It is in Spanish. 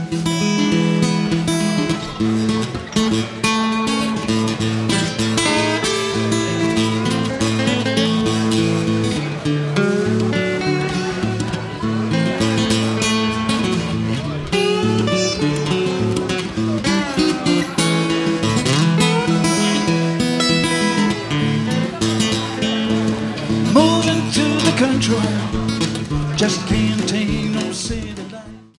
Moving to the country, just can't take no city.